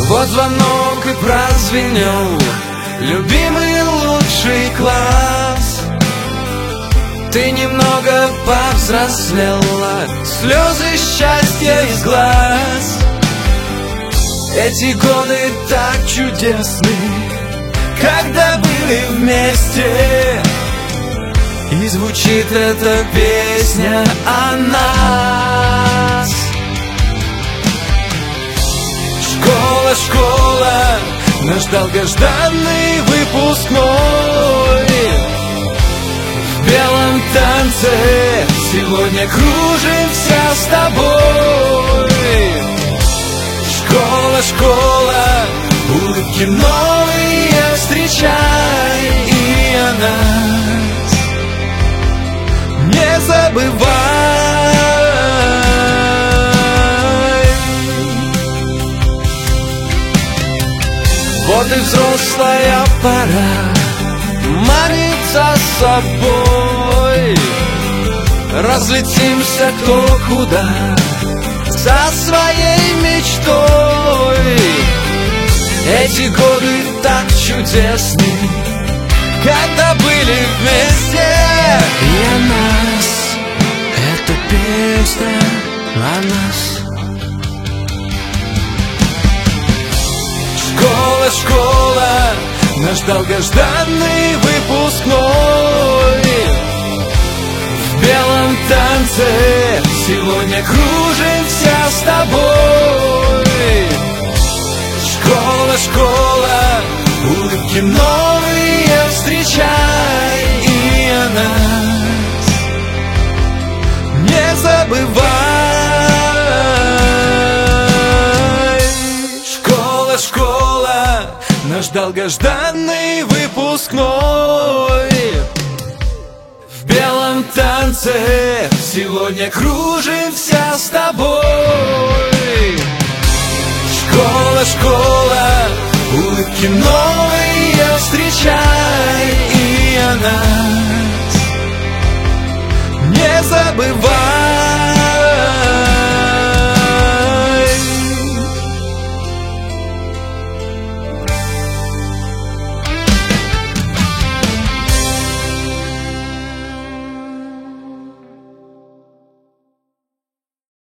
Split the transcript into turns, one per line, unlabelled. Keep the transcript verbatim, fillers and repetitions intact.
Вот звонок и прозвенел, любимый лучший класс. Ты немного повзрослела, слезы счастья из глаз. Эти годы так чудесны, когда были вместе. И звучит эта песня о нас. Школа, школа, наш долгожданный выпускной. В белом танце сегодня кружимся с тобой. Школа, школа, улыбки новые встречай, и о нас не забывай. Вот и взрослая пора манить за собой. Разлетимся кто куда со своей мечтой. Эти годы так чудесны, когда были вместе. И о нас, эта песня о нас. Школа, школа, наш долгожданный выпускной. В белом танце сегодня кружимся с тобой. Школа, школа, улыбки новые встречай, и о нас не забывай. Школа, школа, наш долгожданный выпускной. В белом танце сегодня кружимся с тобой. Школа, школа, улыбки новые встречай, и о нас не забывай.